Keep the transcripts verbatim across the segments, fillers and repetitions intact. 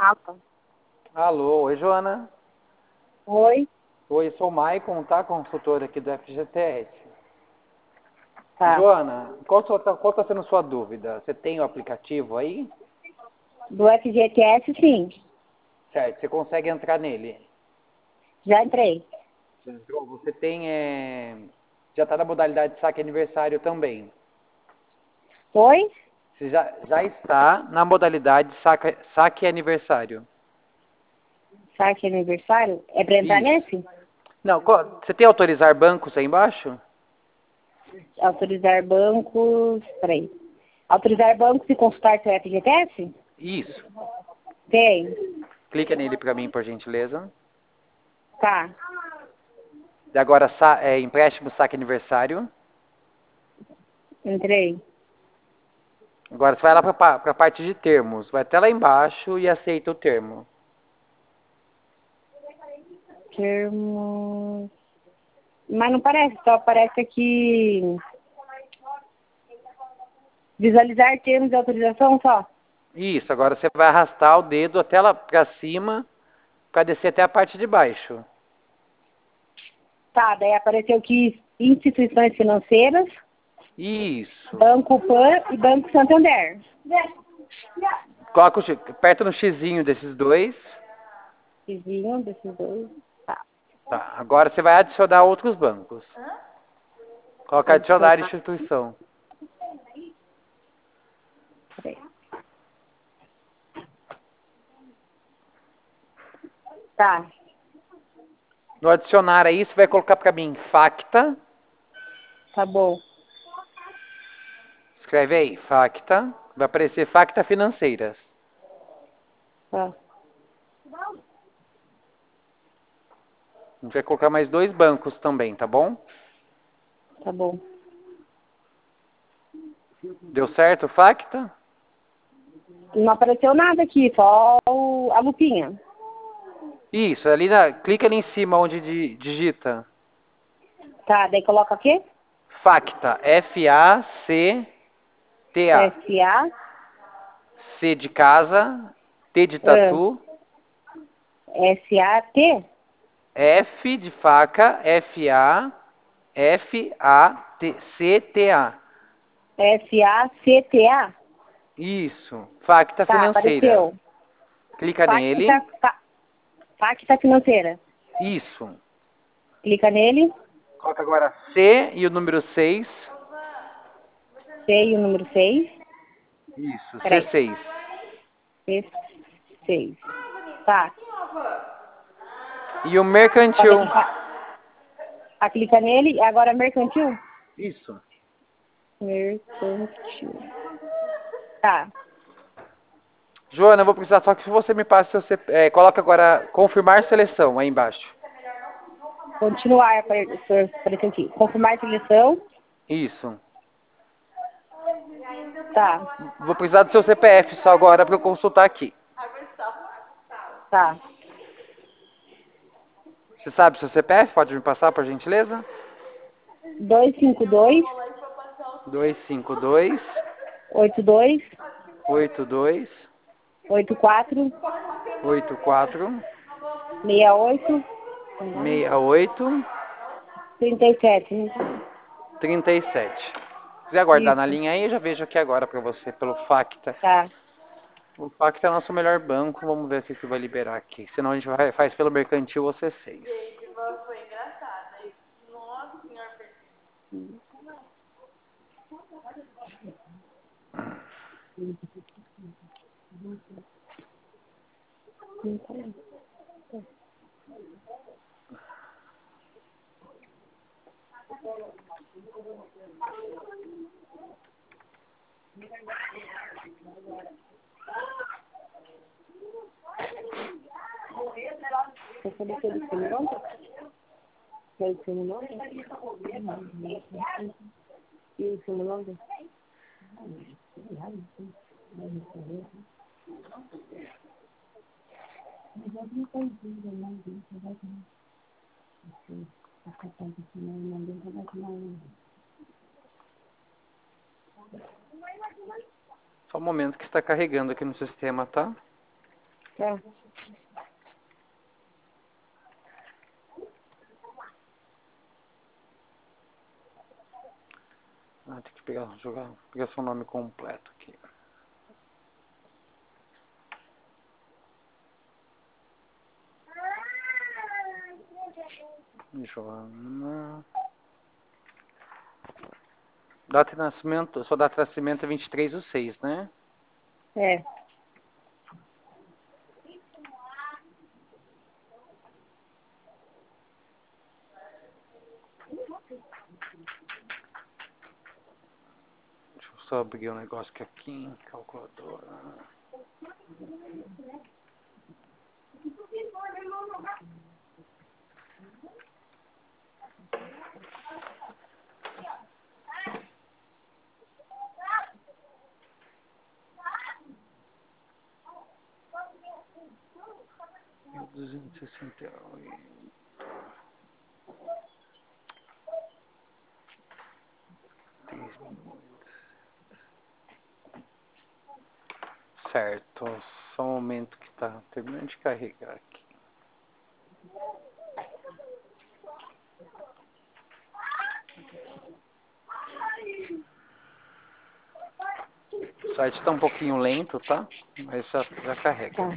Alô? Alô, oi Joana. Oi? Oi, sou o Maicon, tá? Consultor aqui do F G T S. Tá. Joana, qual está qual tá sendo sua dúvida? Você tem o aplicativo aí? Do F G T S, sim. Certo, você consegue entrar nele? Já entrei. Já entrou? Você tem, é... já está na modalidade saque aniversário também. Oi? Você já, já está na modalidade saque, saque aniversário. Saque aniversário? É pra entrar Isso. nesse? Não, qual- você tem autorizar bancos aí embaixo? Autorizar bancos... Peraí. Autorizar bancos e consultar seu F G T S? Isso. Tem. Clica nele para mim, por gentileza. Tá. E agora, sa- é, empréstimo saque aniversário. Entrei. Agora você vai lá para a parte de termos. Vai até lá embaixo e aceita o termo. Termos... Mas não parece, só aparece aqui... Visualizar termos de autorização só. Isso, agora você vai arrastar o dedo até lá para cima para descer até a parte de baixo. Tá, daí apareceu aqui instituições financeiras, Isso. Banco Pan e Banco Santander. Coloca o, X- aperta no xizinho desses dois. Vizinho desses dois. Tá. Tá, agora você vai adicionar outros bancos. Coloca adicionar Adicionar. instituição. Peraí. Tá, No adicionar aí, você vai colocar para mim Facta. tá bom. Escreve aí, Facta. Vai aparecer Facta Financeiras. Tá, A gente vai colocar mais dois bancos também, tá bom? tá bom. Deu certo, Facta? Não apareceu nada aqui, só o- a lupinha. Isso, ali na, clica ali em cima onde di- digita Tá, daí coloca aqui? Facta, F A C T A. S A, C de casa, T de ah, tatu, S A T, F de faca, F A, F A T C T A. S A C T A. Isso, Facta Tá, Financeiras. apareceu. Clica nele. Facta, fa, Facta financeira. Isso. Clica nele, Coloca agora C e o número seis. C e o número seis. Isso, Peraí, C seis. C seis. Tá, E o pode mercantil. clicar. Ah, clica nele, e agora mercantil? Isso. Mercantil. Tá, Joana, eu vou precisar só que você me passe seu C P F. É, coloca agora confirmar seleção aí embaixo. continuar, apare- apareceu aqui. Confirmar seleção. Isso. Tá, Vou precisar do seu C P F só agora para eu consultar aqui. tá. Você sabe o seu C P F? Pode me passar, por gentileza? dois cinco dois, dois cinco dois, oito dois, oito dois, oito quatro, oito quatro, seis oito, seis oito, trinta e sete. três sete. Se quiser aguardar na Isso, linha aí, eu já vejo aqui agora para você, pelo Facta. tá. O Facta é o nosso melhor banco, vamos ver se isso vai liberar aqui. Senão a gente vai, faz pelo mercantil ou C seis. Você sabe que ele tem nome? Ele tem nome? E o seu nome? Só um momento que está carregando aqui no sistema, tá? É. Ah, tem que pegar, jogar, pegar seu nome completo aqui. Joana. Data de nascimento, sua data de nascimento é vinte e três do seis, né? É. Deixa eu só abrir um negócio aqui, aqui calculadora. mil duzentos e sessenta e oito. Certo, só um momento que tá terminando de carregar aqui. O site tá um pouquinho lento, tá? Mas já, já carrega. Tá.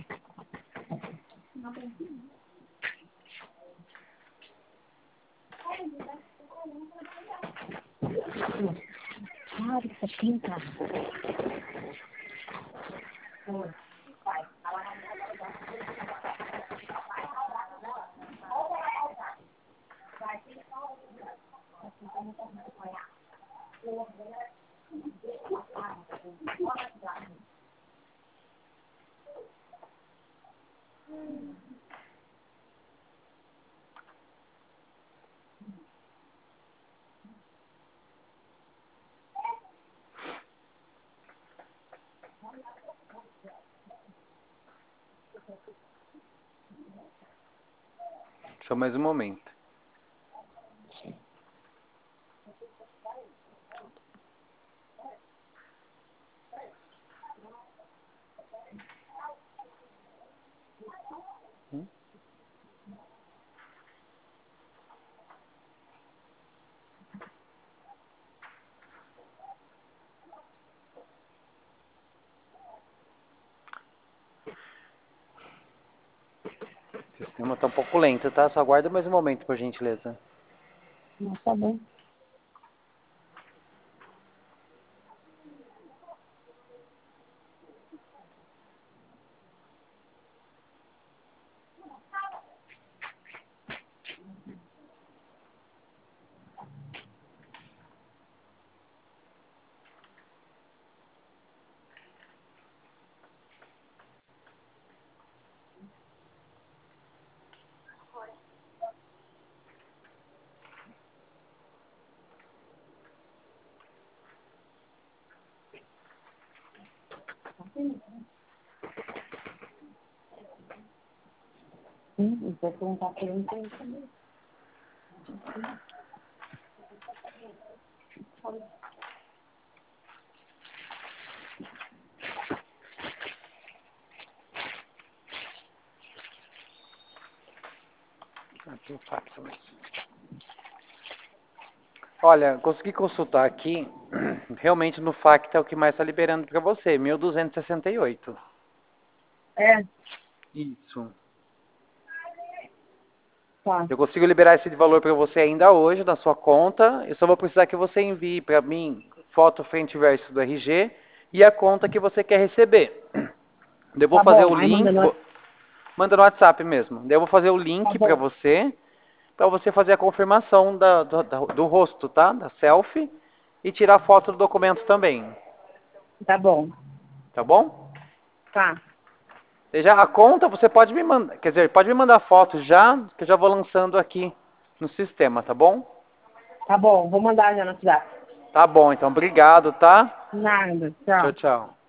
Ah, isso aqui, tá. Só mais um momento. Hum? O sistema tá um pouco lento, tá? Só aguarda mais um momento, por gentileza. Não, tá bom. Hum, vou perguntar pra ele também. Aqui o fax mesmo. Olha, consegui consultar aqui. Realmente no fax é o que mais está liberando para você, mil duzentos e sessenta e oito. É, Isso. tá. Eu consigo liberar esse valor para você ainda hoje na sua conta. Eu só vou precisar que você envie para mim foto frente e verso do R G e a conta que você quer receber. Eu vou Tá fazer o bom. Aí manda link, no, vou- manda no WhatsApp mesmo. Daí eu vou fazer o tá link para bom. você, para você fazer a confirmação da- do, da- do rosto, tá? Da selfie e tirar foto do documento também, Tá bom. tá bom? Tá. Seja a conta, você pode me mandar, quer dizer, pode me mandar foto já, que eu já vou lançando aqui no sistema, tá bom? Tá bom. Vou mandar já na cidade. Tá bom, então obrigado, tá? Nada. Tchau, Tchau. tchau.